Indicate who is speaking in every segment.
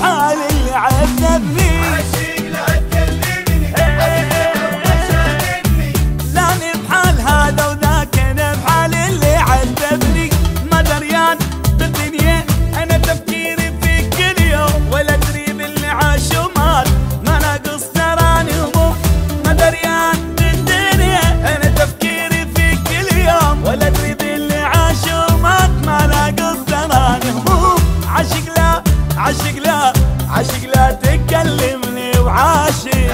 Speaker 1: بحال اللي عذبني.
Speaker 2: عاشق لا تكلمني
Speaker 1: لاني بحال هذا وذاك، انا بحال اللي عذبني. ما دريان بالدنيا انا تفكيري فيك كل يوم، ولا ادري باللي عاش ومات ما ناقص تراني هموم. ما دريان بالدنيا انا تفكيري فيك كل يوم، ولا ادري باللي عاش ومات ما ناقص تراني هموم. عاشق لا عاشق لا عاشق لا تكلمني وعاشق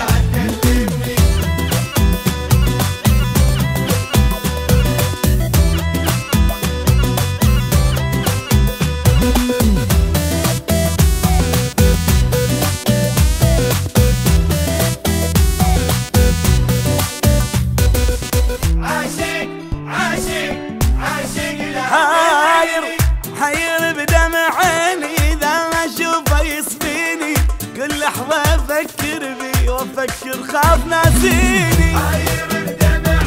Speaker 1: حير بدمع عيني إذا ما أشوفه يصفيني. كل لحظة أفكر بي وأفكر خاف ناسيني.
Speaker 2: حير بدمع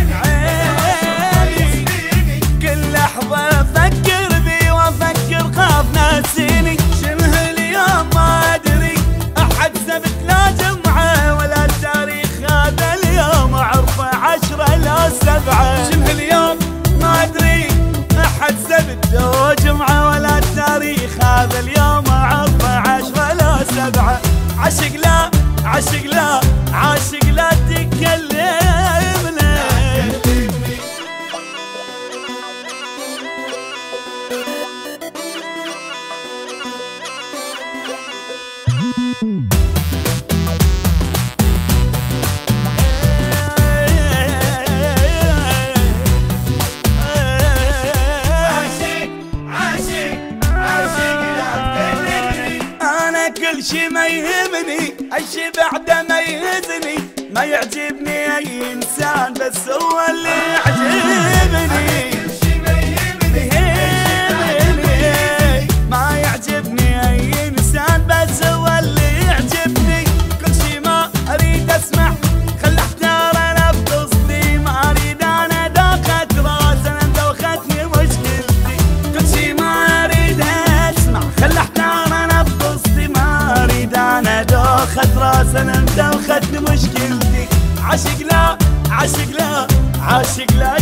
Speaker 2: عيني
Speaker 1: كل لحظة أفكر بي وأفكر خاف ناسيني. شنه اليوم ما أدري أحد ثبت لا جمعة، ولا التاريخ هذا اليوم أعرفه 10 لا 7. شنه اليوم ما أدري أحد ثبت لا جمعة، ولا التاريخ هذا اليوم أعرفه 10 لا 7. عاشق لا عاشق لا عاشق لا تكلمني. كل شي ما يهمني، اي شي بعده ما يهزني. ما يعجبني اي انسان بس هو اللي يعجبني.
Speaker 2: كل شي ما يهمني
Speaker 1: ما يعجبني اي انسان بس هو اللي يعجبني. كل شي ما اريد اسمع خل احتار انا بقصدي. ما اريد انا دوخت راس انا دوختني مشكلتي. كل شي ما اريد اسمع خل احتار انا بقصدي. ما اريد انا دوخت راس انا دوختني مشكلتي. عاشق لا عاشق لا عاشق لا